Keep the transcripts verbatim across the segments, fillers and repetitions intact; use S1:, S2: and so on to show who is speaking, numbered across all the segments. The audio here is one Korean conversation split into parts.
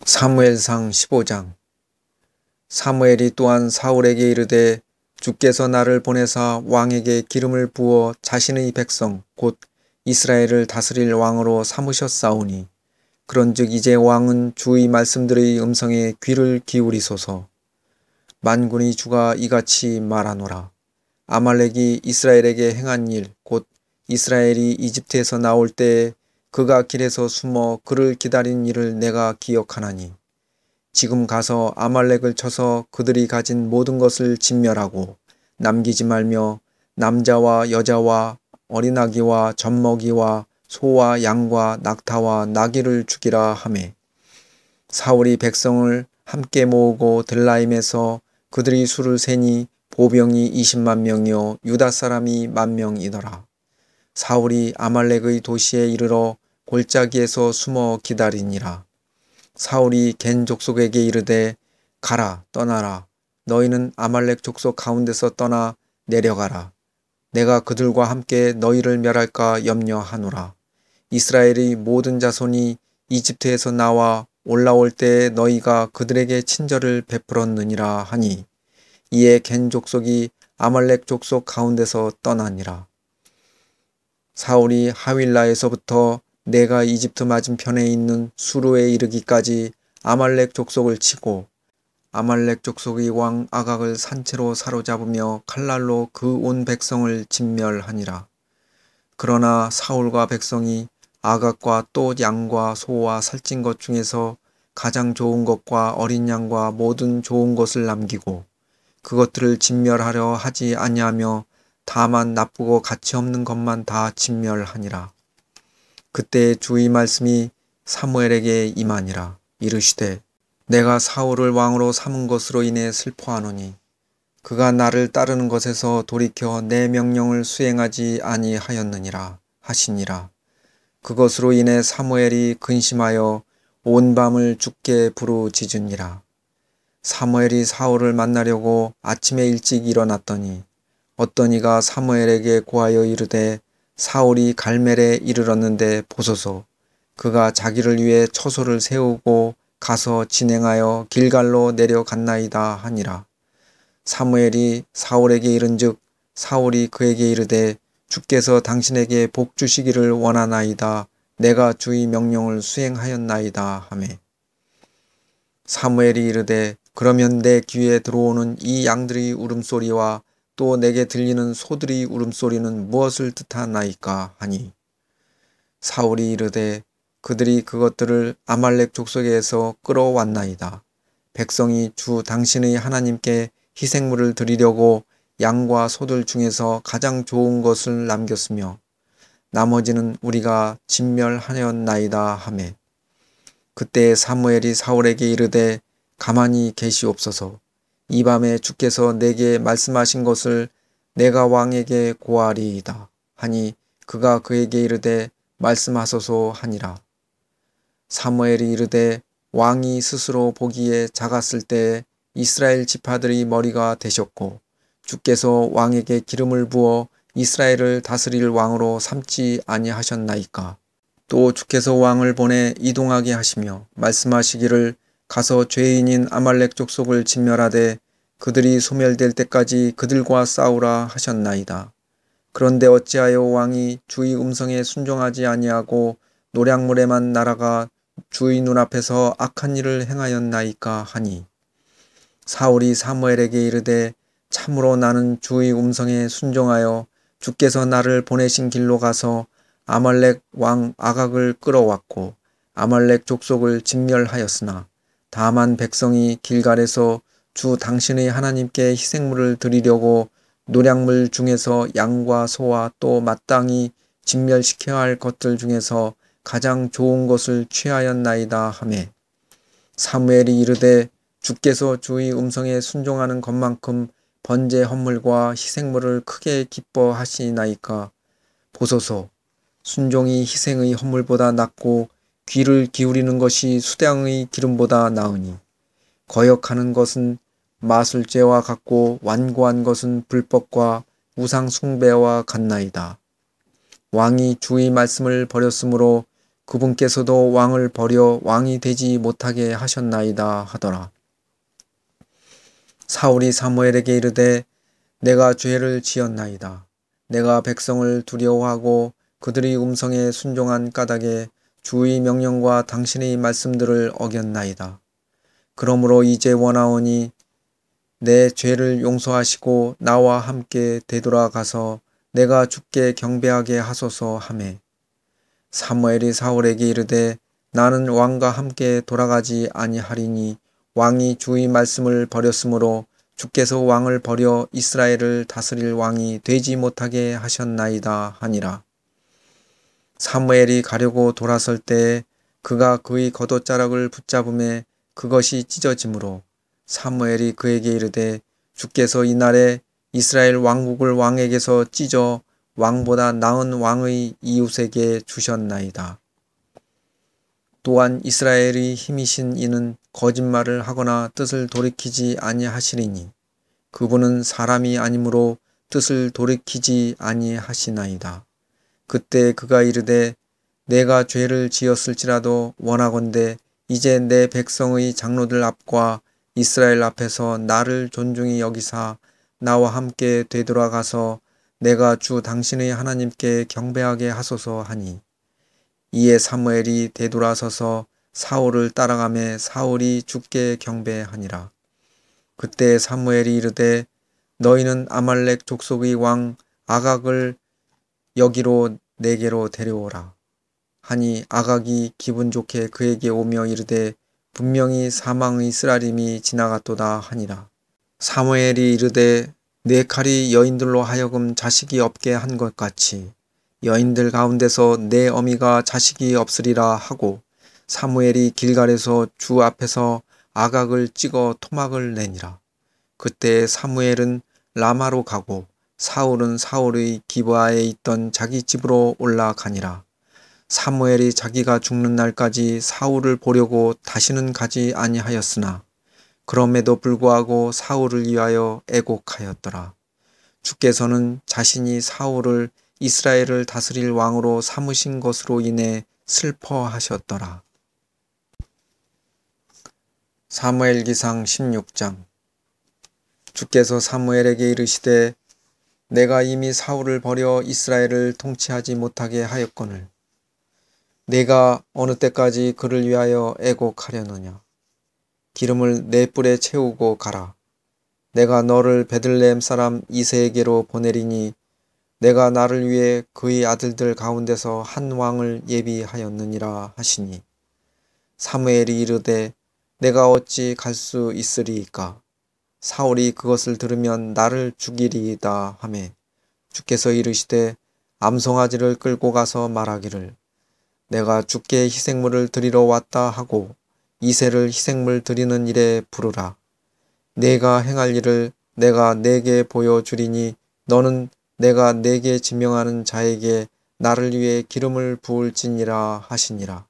S1: 사무엘상 십오 장. 사무엘이 또한 사울에게 이르되 주께서 나를 보내사 왕에게 기름을 부어 자신의 백성 곧 이스라엘을 다스릴 왕으로 삼으셨사오니 그런즉 이제 왕은 주의 말씀들의 음성에 귀를 기울이소서. 만군의 주가 이같이 말하노라. 아말렉이 이스라엘에게 행한 일 곧 이스라엘이 이집트에서 나올 때에 그가 길에서 숨어 그를 기다린 일을 내가 기억하나니 지금 가서 아말렉을 쳐서 그들이 가진 모든 것을 진멸하고 남기지 말며 남자와 여자와 어린아기와 젖먹이와 소와 양과 낙타와 나귀를 죽이라 하매 사울이 백성을 함께 모으고 들라임에서 그들이 수를 세니 보병이 이십만 명이요 유다 사람이 만 명이더라. 사울이 아말렉의 도시에 이르러 골짜기에서 숨어 기다리니라. 사울이 겐 족속에게 이르되 가라 떠나라. 너희는 아말렉 족속 가운데서 떠나 내려가라. 내가 그들과 함께 너희를 멸할까 염려하노라. 이스라엘의 모든 자손이 이집트에서 나와 올라올 때에 너희가 그들에게 친절을 베풀었느니라 하니 이에 겐 족속이 아말렉 족속 가운데서 떠나니라. 사울이 하윌라에서부터 내가 이집트 맞은편에 있는 수르에 이르기까지 아말렉 족속을 치고 아말렉 족속의 왕 아각을 산채로 사로잡으며 칼날로 그 온 백성을 진멸하니라. 그러나 사울과 백성이 아각과 또 양과 소와 살찐 것 중에서 가장 좋은 것과 어린 양과 모든 좋은 것을 남기고 그것들을 진멸하려 하지 아니하며 다만 나쁘고 가치 없는 것만 다 진멸하니라. 그때 주의 말씀이 사무엘에게 임하니라. 이르시되 내가 사울을 왕으로 삼은 것으로 인해 슬퍼하노니 그가 나를 따르는 것에서 돌이켜 내 명령을 수행하지 아니하였느니라 하시니라. 그것으로 인해 사무엘이 근심하여 온 밤을 주께 부르짖으니라. 사무엘이 사울을 만나려고 아침에 일찍 일어났더니 어떤 이가 사무엘에게 고하여 이르되 사울이 갈멜에 이르렀는데 보소서. 그가 자기를 위해 처소를 세우고 가서 진행하여 길갈로 내려갔나이다 하니라. 사무엘이 사울에게 이른즉 사울이 그에게 이르되 주께서 당신에게 복 주시기를 원하나이다. 내가 주의 명령을 수행하였나이다 하매 사무엘이 이르되 그러면 내 귀에 들어오는 이 양들의 울음소리와 또 내게 들리는 소들의 울음소리는 무엇을 뜻하나이까 하니 사울이 이르되 그들이 그것들을 아말렉 족속에서 끌어왔나이다. 백성이 주 당신의 하나님께 희생물을 드리려고 양과 소들 중에서 가장 좋은 것을 남겼으며 나머지는 우리가 진멸하였나이다 하매 그때 사무엘이 사울에게 이르되 가만히 계시옵소서. 이 밤에 주께서 내게 말씀하신 것을 내가 왕에게 고하리이다 하니 그가 그에게 이르되 말씀하소서 하니라. 사무엘이 이르되 왕이 스스로 보기에 작았을 때에 이스라엘 지파들의 머리가 되셨고 주께서 왕에게 기름을 부어 이스라엘을 다스릴 왕으로 삼지 아니하셨나이까. 또 주께서 왕을 보내 이동하게 하시며 말씀하시기를 가서 죄인인 아말렉 족속을 진멸하되 그들이 소멸될 때까지 그들과 싸우라 하셨나이다. 그런데 어찌하여 왕이 주의 음성에 순종하지 아니하고 노략물에만 날아가 주의 눈앞에서 악한 일을 행하였나이까 하니 사울이 사무엘에게 이르되 참으로 나는 주의 음성에 순종하여 주께서 나를 보내신 길로 가서 아말렉 왕 아각을 끌어왔고 아말렉 족속을 진멸하였으나 다만 백성이 길갈에서 주 당신의 하나님께 희생물을 드리려고 노략물 중에서 양과 소와 또 마땅히 진멸시켜야 할 것들 중에서 가장 좋은 것을 취하였나이다 하매 사무엘이 이르되 주께서 주의 음성에 순종하는 것만큼 번제 헌물과 희생물을 크게 기뻐하시나이까. 보소서. 순종이 희생의 헌물보다 낫고 귀를 기울이는 것이 수량의 기름보다 나으니 거역하는 것은 마술죄와 같고 완고한 것은 불법과 우상 숭배와 같나이다. 왕이 주의 말씀을 버렸으므로 그분께서도 왕을 버려 왕이 되지 못하게 하셨나이다 하더라. 사울이 사무엘에게 이르되 내가 죄를 지었나이다. 내가 백성을 두려워하고 그들의 음성에 순종한 까닭에 주의 명령과 당신의 말씀들을 어겼나이다. 그러므로 이제 원하오니 내 죄를 용서하시고 나와 함께 되돌아가서 내가 주께 경배하게 하소서 하매 사무엘이 사울에게 이르되 나는 왕과 함께 돌아가지 아니하리니 왕이 주의 말씀을 버렸으므로 주께서 왕을 버려 이스라엘을 다스릴 왕이 되지 못하게 하셨나이다 하니라. 사무엘이 가려고 돌아설 때에 그가 그의 겉옷자락을 붙잡음에 그것이 찢어지므로 사무엘이 그에게 이르되 주께서 이날에 이스라엘 왕국을 왕에게서 찢어 왕보다 나은 왕의 이웃에게 주셨나이다. 또한 이스라엘의 힘이신 이는 거짓말을 하거나 뜻을 돌이키지 아니하시리니 그분은 사람이 아니므로 뜻을 돌이키지 아니하시나이다. 그때 그가 이르되 내가 죄를 지었을지라도 원하건대 이제 내 백성의 장로들 앞과 이스라엘 앞에서 나를 존중히 여기사 나와 함께 되돌아가서 내가 주 당신의 하나님께 경배하게 하소서 하니 이에 사무엘이 되돌아서서 사울을 따라가매 사울이 주께 경배하니라. 그때 사무엘이 이르되 너희는 아말렉 족속의 왕 아각을 여기로 내게로 데려오라 하니 아각이 기분 좋게 그에게 오며 이르되 분명히 사망의 쓰라림이 지나갔도다 하니라. 사무엘이 이르되 내 칼이 여인들로 하여금 자식이 없게 한 것 같이 여인들 가운데서 내 어미가 자식이 없으리라 하고 사무엘이 길갈에서 주 앞에서 아각을 찍어 토막을 내니라. 그때 사무엘은 라마로 가고 사울은 사울의 기브아에 있던 자기 집으로 올라가니라. 사무엘이 자기가 죽는 날까지 사울을 보려고 다시는 가지 아니하였으나 그럼에도 불구하고 사울을 위하여 애곡하였더라. 주께서는 자신이 사울을 이스라엘을 다스릴 왕으로 삼으신 것으로 인해 슬퍼하셨더라. 사무엘기상 십육 장. 주께서 사무엘에게 이르시되 내가 이미 사울을 버려 이스라엘을 통치하지 못하게 하였거늘 내가 어느 때까지 그를 위하여 애곡하려느냐. 기름을 내 뿔에 채우고 가라. 내가 너를 베들레헴 사람 이새에게로 보내리니 내가 나를 위해 그의 아들들 가운데서 한 왕을 예비하였느니라 하시니 사무엘이 이르되 내가 어찌 갈 수 있으리이까. 사울이 그것을 들으면 나를 죽이리이다 하매 주께서 이르시되 암송아지를 끌고 가서 말하기를 내가 주께 희생물을 드리러 왔다 하고 이새를 희생물 드리는 일에 부르라. 내가 행할 일을 내가 내게 보여주리니 너는 내가 내게 지명하는 자에게 나를 위해 기름을 부을지니라 하시니라.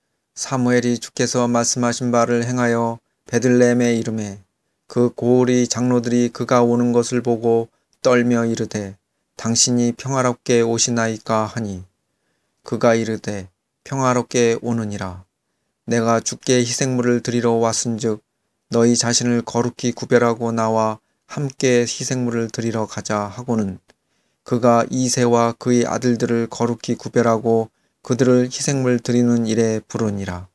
S1: 사무엘이 주께서 말씀하신 바를 행하여 베들레헴에 이르매 그 고을의 장로들이 그가 오는 것을 보고 떨며 이르되 당신이 평화롭게 오시나이까 하니 그가 이르되 평화롭게 오느니라. 내가 주께 희생물을 드리러 왔은즉 너희 자신을 거룩히 구별하고 나와 함께 희생물을 드리러 가자 하고는 그가 이새와 그의 아들들을 거룩히 구별하고 그들을 희생물 드리는 일에 부르니라.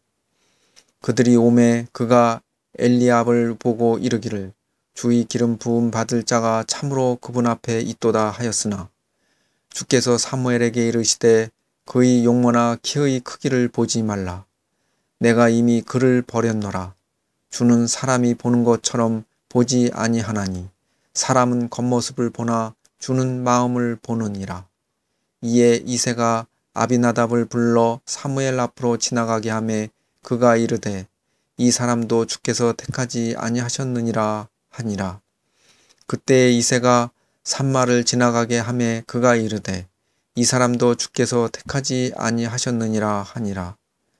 S1: 그들이 오매 그가 엘리압을 보고 이르기를 주의 기름 부음 받을 자가 참으로 그분 앞에 있도다 하였으나 주께서 사무엘에게 이르시되 그의 용모나 키의 크기를 보지 말라. 내가 이미 그를 버렸노라. 주는 사람이 보는 것처럼 보지 아니하나니 사람은 겉모습을 보나 주는 마음을 보느니라. 이에 이새가 아비나답을 불러 사무엘 앞으로 지나가게 하매 그가 이르되 이 사람도 주께서 택하지 아니하셨느니라 하니라. 그때 이새가 산마를 지나가게 하매 그가 이르되 이 사람도 주께서 택하지 아니하셨느니라 하니라.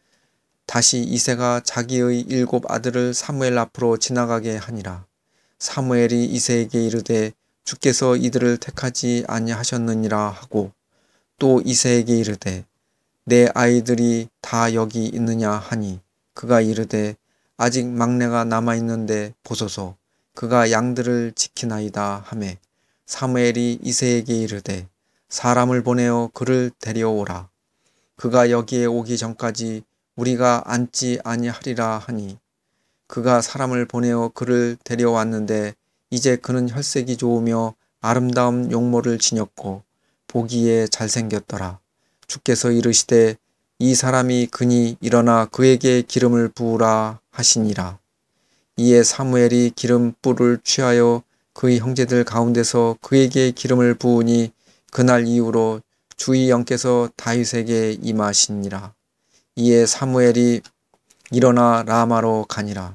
S1: 다시 이새가 자기의 일곱 아들을 사무엘 앞으로 지나가게 하니라. 사무엘이 이새에게 이르되 주께서 이들을 택하지 아니하셨느니라 하고 또 이새에게 이르되 내 아이들이 다 여기 있느냐 하니 그가 이르되 아직 막내가 남아있는데 보소서 그가 양들을 지키나이다 하매 사무엘이 이새에게 이르되 사람을 보내어 그를 데려오라. 그가 여기에 오기 전까지 우리가 앉지 아니하리라 하니 그가 사람을 보내어 그를 데려왔는데 이제 그는 혈색이 좋으며 아름다운 용모를 지녔고 보기에 잘생겼더라. 주께서 이르시되 이 사람이 그니 일어나 그에게 기름을 부으라 하시니라. 이에 사무엘이 기름 뿔을 취하여 그의 형제들 가운데서 그에게 기름을 부으니 그날 이후로 주의 영께서 다윗에게 임하시니라. 이에 사무엘이 일어나 라마로 가니라.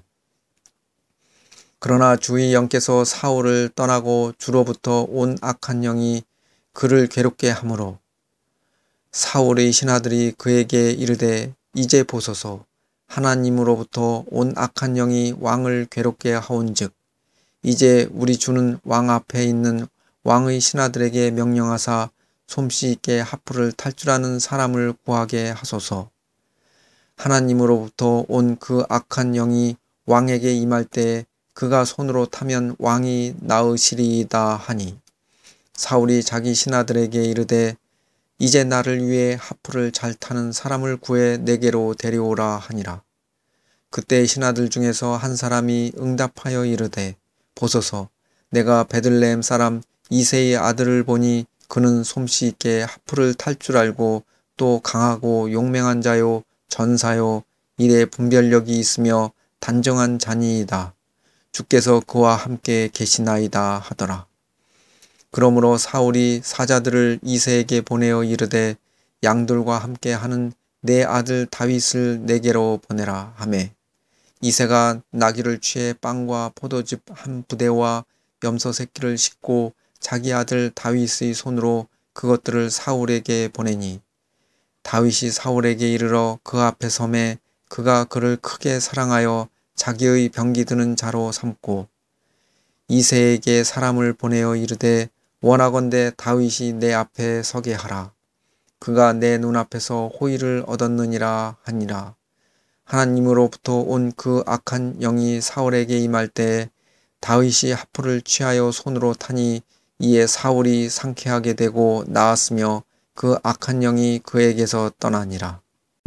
S1: 그러나 주의 영께서 사울을 떠나고 주로부터 온 악한 영이 그를 괴롭게 하므로 사울의 신하들이 그에게 이르되 이제 보소서 하나님으로부터 온 악한 영이 왕을 괴롭게 하온즉 이제 우리 주는 왕 앞에 있는 왕의 신하들에게 명령하사 솜씨 있게 하프를 탈 줄 아는 사람을 구하게 하소서. 하나님으로부터 온 그 악한 영이 왕에게 임할 때에 그가 손으로 타면 왕이 나으시리이다 하니 사울이 자기 신하들에게 이르되 이제 나를 위해 하프를 잘 타는 사람을 구해 내게로 데려오라 하니라. 그때 신하들 중에서 한 사람이 응답하여 이르되 보소서 내가 베들레헴 사람 이새의 아들을 보니 그는 솜씨 있게 하프를 탈 줄 알고 또 강하고 용맹한 자요 전사요 일에 분별력이 있으며 단정한 자니이다. 주께서 그와 함께 계시나이다 하더라. 그러므로 사울이 사자들을 이새에게 보내어 이르되 양들과 함께 하는 내 아들 다윗을 내게로 보내라 하매 이새가 나귀를 취해 빵과 포도즙 한 부대와 염소 새끼를 싣고 자기 아들 다윗의 손으로 그것들을 사울에게 보내니 다윗이 사울에게 이르러 그 앞에 서매 그가 그를 크게 사랑하여 자기의 병기 드는 자로 삼고 이새에게 사람을 보내어 이르되 원하건대 다윗이 내 앞에 서게 하라. 그가 내 눈앞에서 호의를 얻었느니라 하니라. 하나님으로부터 온 그 악한 영이 사울에게 임할 때 다윗이 하프를 취하여 손으로 타니 이에 사울이 상쾌하게 되고 나았으며 그 악한 영이 그에게서 떠나니라.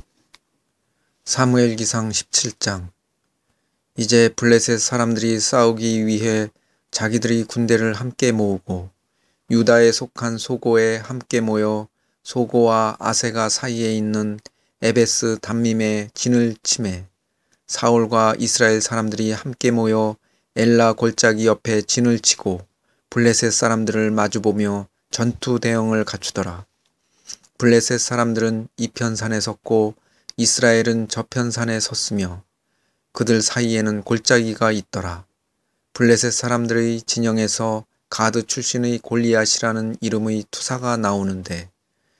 S1: 사무엘기상 십칠 장. 이제 블레셋 사람들이 싸우기 위해 자기들이 군대를 함께 모으고 유다에 속한 소고에 함께 모여 소고와 아세가 사이에 있는 에베스 담밈에 진을 치매 사울과 이스라엘 사람들이 함께 모여 엘라 골짜기 옆에 진을 치고 블레셋 사람들을 마주보며 전투 대응을 갖추더라. 블레셋 사람들은 이편산에 섰고 이스라엘은 저편산에 섰으며 그들 사이에는 골짜기가 있더라. 블레셋 사람들의 진영에서 가드 출신의 골리앗이라는 이름의 투사가 나오는데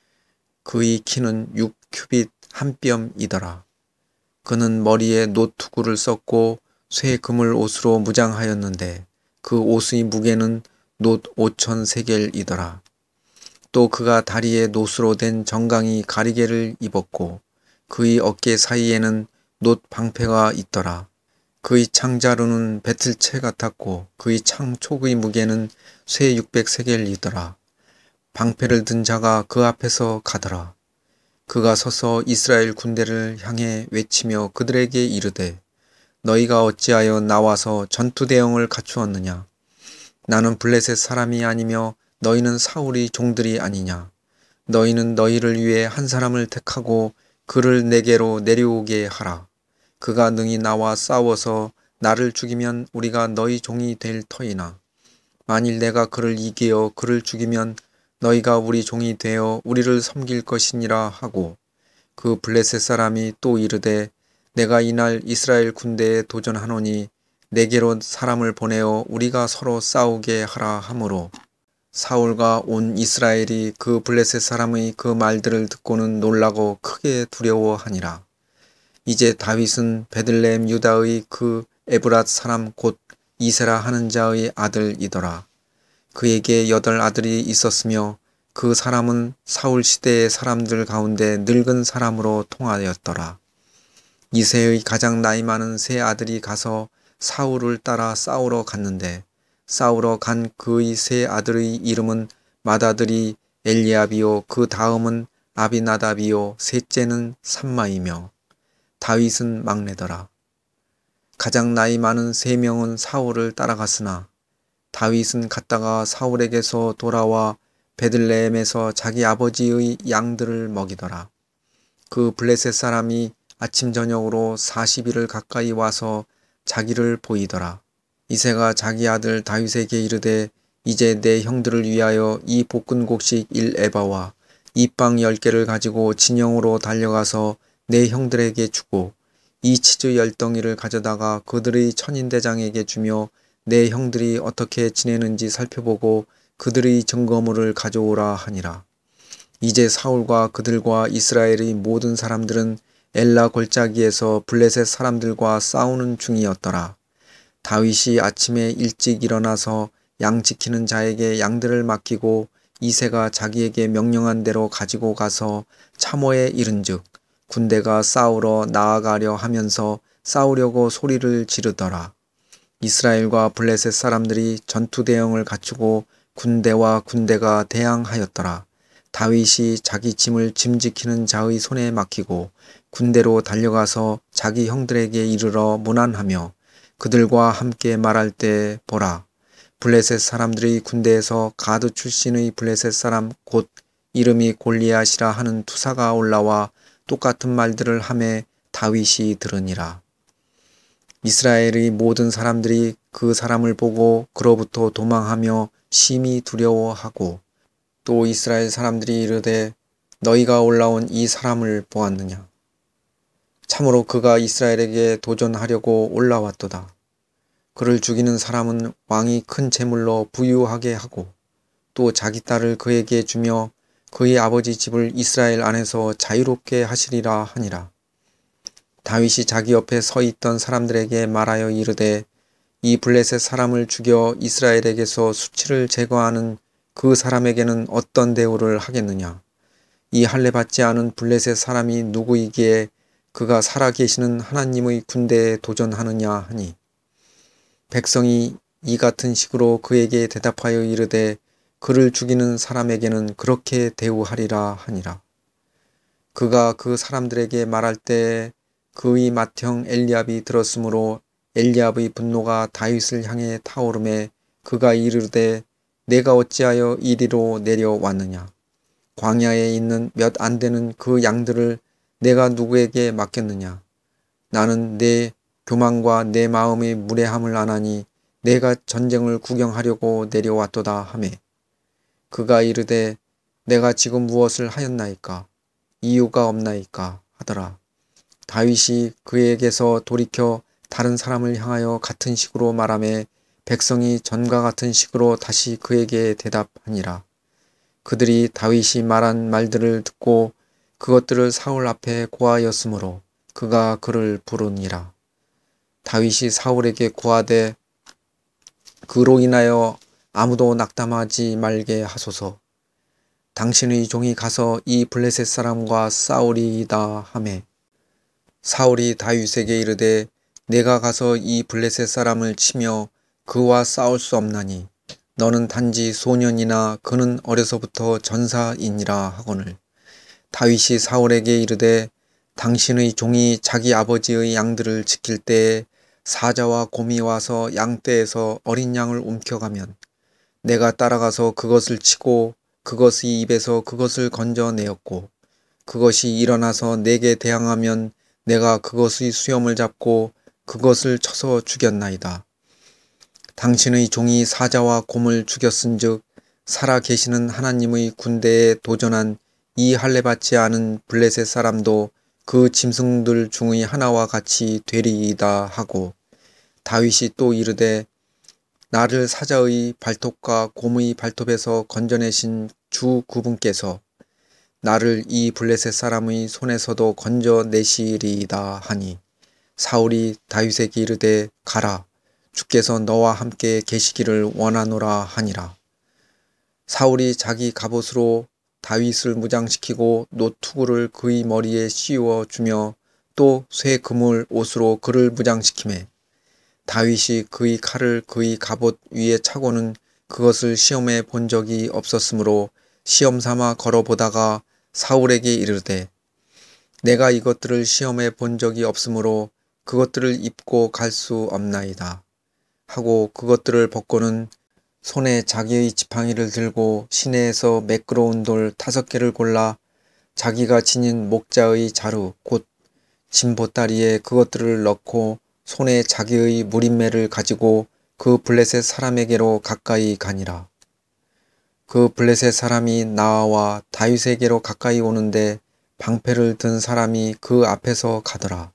S1: 그의 키는 육 큐빗 한 뼘이더라. 그는 머리에 노투구를 썼고 쇠 그물 옷으로 무장하였는데 그 옷의 무게는 놋 오천 세겔이더라. 또 그가 다리에 놋으로 된 정강이 가리개를 입었고 그의 어깨 사이에는 놋 방패가 있더라. 그의 창자루는 배틀채 같았고 그의 창촉의 무게는 쇠 육백 세겔이더라. 방패를 든 자가 그 앞에서 가더라. 그가 서서 이스라엘 군대를 향해 외치며 그들에게 이르되 너희가 어찌하여 나와서 전투 대응을 갖추었느냐. 나는 블레셋 사람이 아니며 너희는 사울의 종들이 아니냐. 너희는 너희를 위해 한 사람을 택하고 그를 내게로 내려오게 하라. 그가 능히 나와 싸워서 나를 죽이면 우리가 너희 종이 될 터이나 만일 내가 그를 이기어 그를 죽이면 너희가 우리 종이 되어 우리를 섬길 것이니라 하고 그 블레셋 사람이 또 이르되 내가 이날 이스라엘 군대에 도전하노니 내게로 사람을 보내어 우리가 서로 싸우게 하라 하므로 사울과 온 이스라엘이 그 블레셋 사람의 그 말들을 듣고는 놀라고 크게 두려워하니라. 이제 다윗은 베들레헴 유다의 그 에브랏 사람 곧 이세라 하는 자의 아들이더라. 그에게 여덟 아들이 있었으며 그 사람은 사울 시대의 사람들 가운데 늙은 사람으로 통하였더라. 이새의 가장 나이 많은 세 아들이 가서 사울을 따라 싸우러 갔는데 싸우러 간 그의 세 아들의 이름은 맏아들이 엘리압이요 그 다음은 아비나답이요 셋째는 삼마이며 다윗은 막내더라. 가장 나이 많은 세 명은 사울을 따라갔으나 다윗은 갔다가 사울에게서 돌아와 베들레헴에서 자기 아버지의 양들을 먹이더라. 그 블레셋 사람이 아침 저녁으로 사십 일을 가까이 와서 자기를 보이더라. 이새가 자기 아들 다윗에게 이르되 이제 내 형들을 위하여 이 볶은곡식 일 에바와 이 빵 열 개를 가지고 진영으로 달려가서 내 형들에게 주고 이 치즈 열 덩이를 가져다가 그들의 천인대장에게 주며 내 형들이 어떻게 지내는지 살펴보고 그들의 증거물을 가져오라 하니라. 이제 사울과 그들과 이스라엘의 모든 사람들은 엘라 골짜기에서 블레셋 사람들과 싸우는 중이었더라. 다윗이 아침에 일찍 일어나서 양 지키는 자에게 양들을 맡기고 이새가 자기에게 명령한 대로 가지고 가서 참호에 이른즉 군대가 싸우러 나아가려 하면서 싸우려고 소리를 지르더라. 이스라엘과 블레셋 사람들이 전투 대형을 갖추고 군대와 군대가 대항하였더라. 다윗이 자기 짐을 짐 지키는 자의 손에 맡기고 군대로 달려가서 자기 형들에게 이르러 문안하며 그들과 함께 말할 때 보라. 블레셋 사람들의 군대에서 가드 출신의 블레셋 사람 곧 이름이 골리앗이라 하는 투사가 올라와 똑같은 말들을 하매 다윗이 들으니라. 이스라엘의 모든 사람들이 그 사람을 보고 그로부터 도망하며 심히 두려워하고 또 이스라엘 사람들이 이르되 너희가 올라온 이 사람을 보았느냐. 참으로 그가 이스라엘에게 도전하려고 올라왔도다. 그를 죽이는 사람은 왕이 큰 재물로 부유하게 하고 또 자기 딸을 그에게 주며 그의 아버지 집을 이스라엘 안에서 자유롭게 하시리라 하니라. 다윗이 자기 옆에 서 있던 사람들에게 말하여 이르되 이 블레셋 사람을 죽여 이스라엘에게서 수치를 제거하는 그 사람에게는 어떤 대우를 하겠느냐. 이 할례 받지 않은 블레셋 사람이 누구이기에 그가 살아계시는 하나님의 군대에 도전하느냐 하니 백성이 이 같은 식으로 그에게 대답하여 이르되 그를 죽이는 사람에게는 그렇게 대우하리라 하니라. 그가 그 사람들에게 말할 때 그의 맏형 엘리압이 들었으므로 엘리압의 분노가 다윗을 향해 타오르매 그가 이르되 내가 어찌하여 이리로 내려왔느냐. 광야에 있는 몇 안 되는 그 양들을 내가 누구에게 맡겼느냐. 나는 내 교만과 내 마음의 무례함을 아나니 내가 전쟁을 구경하려고 내려왔도다 하매 그가 이르되 내가 지금 무엇을 하였나이까. 이유가 없나이까 하더라. 다윗이 그에게서 돌이켜 다른 사람을 향하여 같은 식으로 말하매 백성이 전과 같은 식으로 다시 그에게 대답하니라. 그들이 다윗이 말한 말들을 듣고 그것들을 사울 앞에 고하였으므로 그가 그를 부르니라. 다윗이 사울에게 고하되 그로 인하여 아무도 낙담하지 말게 하소서. 당신의 종이 가서 이 블레셋 사람과 싸우리이다 하매 사울이 다윗에게 이르되 내가 가서 이 블레셋 사람을 치며 그와 싸울 수 없나니 너는 단지 소년이나 그는 어려서부터 전사이니라 하거늘. 다윗이 사울에게 이르되 당신의 종이 자기 아버지의 양들을 지킬 때에 사자와 곰이 와서 양떼에서 어린 양을 움켜가면 내가 따라가서 그것을 치고 그것의 입에서 그것을 건져내었고 그것이 일어나서 내게 대항하면 내가 그것의 수염을 잡고 그것을 쳐서 죽였나이다. 당신의 종이 사자와 곰을 죽였은즉 살아 계시는 하나님의 군대에 도전한 이 할례 받지 않은 블레셋 사람도 그 짐승들 중의 하나와 같이 되리이다 하고 다윗이 또 이르되 나를 사자의 발톱과 곰의 발톱에서 건져내신 주 그분께서 나를 이 블레셋 사람의 손에서도 건져내시리이다 하니 사울이 다윗에게 이르되 가라. 주께서 너와 함께 계시기를 원하노라 하니라. 사울이 자기 갑옷으로 다윗을 무장시키고 노투구를 그의 머리에 씌워 주며 또 쇠 그물 옷으로 그를 무장시키매 다윗이 그의 칼을 그의 갑옷 위에 차고는 그것을 시험해 본 적이 없었으므로 시험 삼아 걸어보다가 사울에게 이르되 내가 이것들을 시험해 본 적이 없으므로 그것들을 입고 갈 수 없나이다 하고 그것들을 벗고는 손에 자기의 지팡이를 들고 시내에서 매끄러운 돌 다섯 개를 골라 자기가 지닌 목자의 자루 곧 진보다리에 그것들을 넣고 손에 자기의 무림매를 가지고 그 블레셋 사람에게로 가까이 가니라. 그 블레셋 사람이 나아와 다윗에게로 가까이 오는데 방패를 든 사람이 그 앞에서 가더라.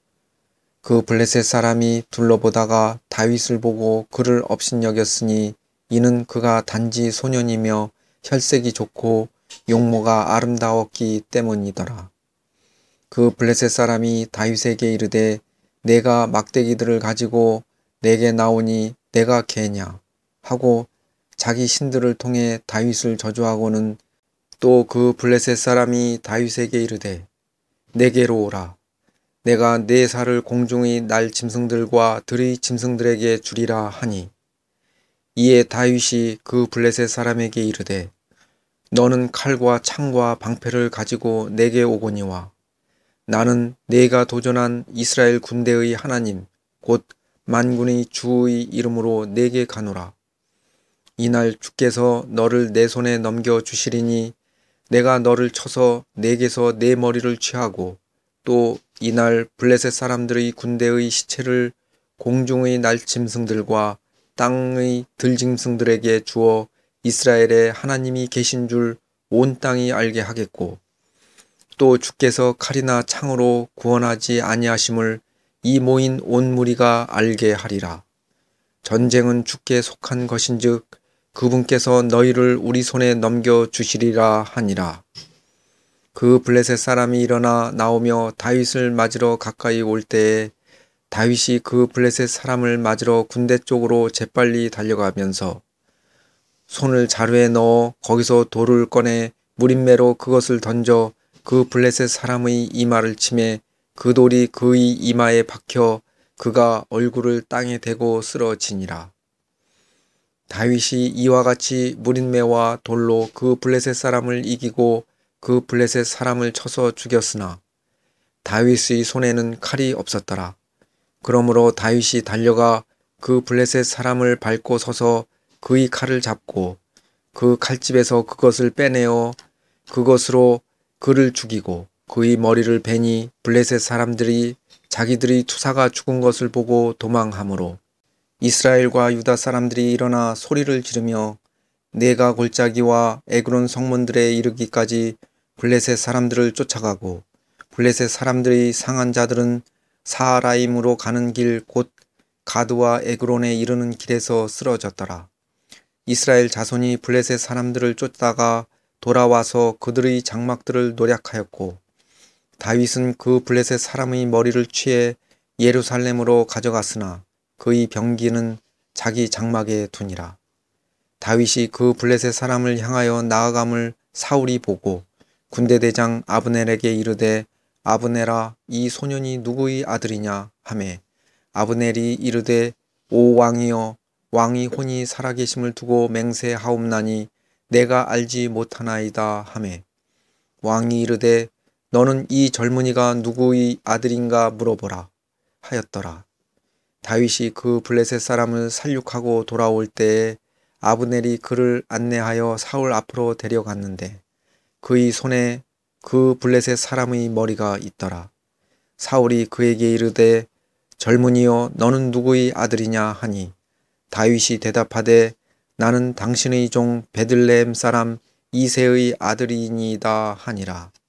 S1: 그 블레셋 사람이 둘러보다가 다윗을 보고 그를 업신여겼으니 이는 그가 단지 소년이며 혈색이 좋고 용모가 아름다웠기 때문이더라. 그 블레셋 사람이 다윗에게 이르되 내가 막대기들을 가지고 내게 나오니 내가 개냐 하고 자기 신들을 통해 다윗을 저주하고는 또 그 블레셋 사람이 다윗에게 이르되 내게로 오라. 내가 네 살을 공중의 날 짐승들과 들의 짐승들에게 주리라 하니 이에 다윗이 그 블레셋 사람에게 이르되 너는 칼과 창과 방패를 가지고 내게 오거니와 나는 네가 도전한 이스라엘 군대의 하나님 곧 만군의 주의 이름으로 내게 가노라. 이날 주께서 너를 내 손에 넘겨주시리니 내가 너를 쳐서 내게서 내 머리를 취하고 또 이날 블레셋 사람들의 군대의 시체를 공중의 날짐승들과 땅의 들짐승들에게 주어 이스라엘에 하나님이 계신 줄 온 땅이 알게 하겠고 또 주께서 칼이나 창으로 구원하지 아니하심을 이 모인 온 무리가 알게 하리라. 전쟁은 주께 속한 것인즉 그분께서 너희를 우리 손에 넘겨주시리라 하니라. 그 블레셋 사람이 일어나 나오며 다윗을 맞으러 가까이 올 때에 다윗이 그 블레셋 사람을 맞으러 군대 쪽으로 재빨리 달려가면서 손을 자루에 넣어 거기서 돌을 꺼내 무림매로 그것을 던져 그 블레셋 사람의 이마를 치매 그 돌이 그의 이마에 박혀 그가 얼굴을 땅에 대고 쓰러지니라. 다윗이 이와 같이 무림매와 돌로 그 블레셋 사람을 이기고 그 블레셋 사람을 쳐서 죽였으나 다윗의 손에는 칼이 없었더라. 그러므로 다윗이 달려가 그 블레셋 사람을 밟고 서서 그의 칼을 잡고 그 칼집에서 그것을 빼내어 그것으로 그를 죽이고 그의 머리를 베니 블레셋 사람들이 자기들의 투사가 죽은 것을 보고 도망하므로 이스라엘과 유다 사람들이 일어나 소리를 지르며 네가 골짜기와 에그론 성문들에 이르기까지 블레셋 사람들을 쫓아가고 블레셋 사람들의 상한 자들은 사하라임으로 가는 길 곧 가드와 에그론에 이르는 길에서 쓰러졌더라. 이스라엘 자손이 블레셋 사람들을 쫓다가 돌아와서 그들의 장막들을 노략하였고 다윗은 그 블레셋 사람의 머리를 취해 예루살렘으로 가져갔으나 그의 병기는 자기 장막에 두니라. 다윗이 그 블레셋 사람을 향하여 나아감을 사울이 보고 군대대장 아브넬에게 이르되 아브넬아 이 소년이 누구의 아들이냐 하매 아브넬이 이르되 오 왕이여 왕이 혼이 살아계심을 두고 맹세하옵나니 내가 알지 못하나이다 하매 왕이 이르되 너는 이 젊은이가 누구의 아들인가 물어보라 하였더라. 다윗이 그 블레셋 사람을 살육하고 돌아올 때에 아브넬이 그를 안내하여 사울 앞으로 데려갔는데 그의 손에 그 블레셋 사람의 머리가 있더라. 사울이 그에게 이르되 젊은이여 너는 누구의 아들이냐 하니 다윗이 대답하되 나는 당신의 종 베들레헴 사람 이새의 아들이니이다 하니라.